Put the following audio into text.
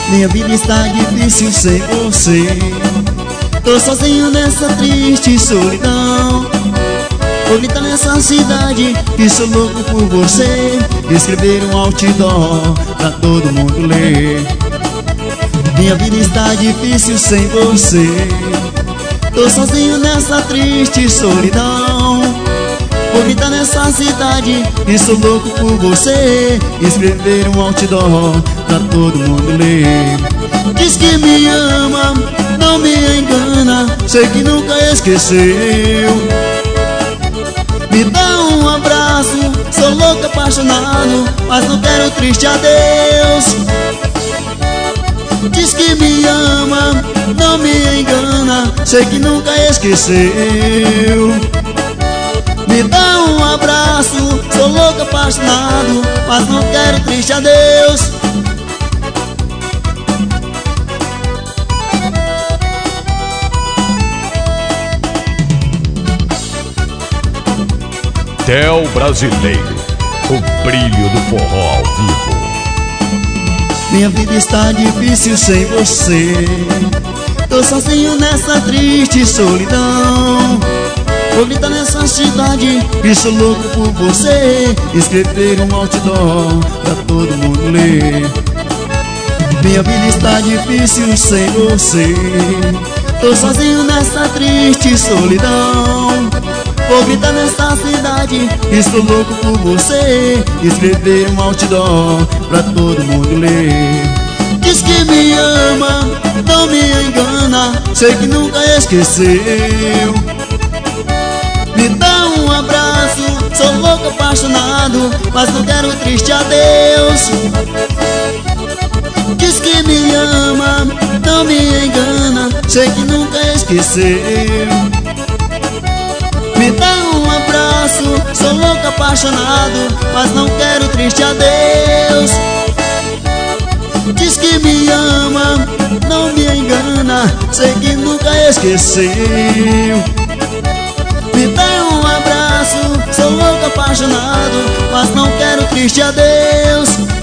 Minha vida está difícil sem você. Tô sozinho nessa triste solidão. Vou gritar nessa cidade que sou louco por você. Escrever um outdoor pra todo mundo ler. Minha vida está difícil sem você. Tô sozinho nessa triste solidão. Vou gritar nessa cidade que sou louco por você. Escrever um outdoor pra todo mundo ler. Diz que me ama, não me engana, sei que nunca esqueceu. Me dá um abraço, sou louco apaixonado, mas não quero triste adeus. Diz que me ama, não me engana, sei que nunca esqueceu. Me dá um abraço, sou louco apaixonado, mas não quero triste adeus. Theo Brasileiro, o brilho do forró ao vivo. Minha vida está difícil sem você. Tô sozinho nessa triste solidão. Vou gritar nessa cidade que sou louco por você. Escrever um outdoor pra todo mundo ler. Minha vida está difícil sem você. Tô sozinho nessa triste solidão. Vou gritar nessa cidade, estou louco por você. Escrever um outdoor pra todo mundo ler. Diz que me ama, não me engana, sei que nunca esqueceu. Me dá um abraço, sou louco apaixonado, mas não quero triste adeus. Diz que me ama, não me engana, sei que nunca esqueceu. Me dá um abraço, sou louco apaixonado, mas não quero triste adeus. Diz que me ama, não me engana, sei que nunca esqueceu. Me dá um abraço, sou louco apaixonado, mas não quero triste adeus.